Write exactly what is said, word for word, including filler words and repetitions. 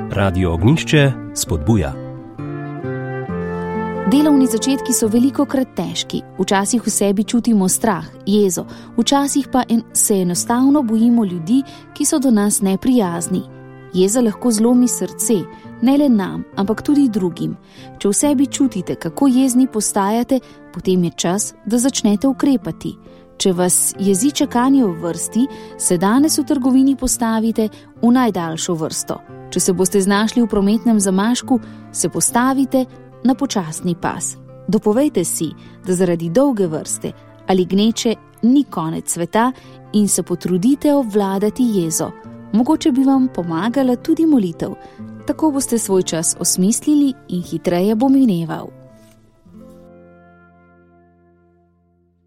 Radio Ognjišče spodbuja. Delovni začetki so velikokrat težki, včasih v sebi čutimo strah, jezo, včasih pa en, se enostavno bojimo ljudi, ki so do nas neprijazni. Jeza lahko zlomi srce, ne le nam, ampak tudi drugim. Če v sebi čutite, kako jezni postajate, potem je čas, da začnete ukrepati. Če vas jezi čakanje v vrsti, se danes v trgovini postavite v najdaljšo vrsto. Če se boste znašli v prometnem zamašku, se postavite na počasni pas. Dopovejte si, da zaradi dolge vrste ali gneče ni konec sveta in se potrudite obvladati jezo. Mogoče bi vam pomagala tudi molitev. Tako boste svoj čas osmislili in hitreje bo mineval.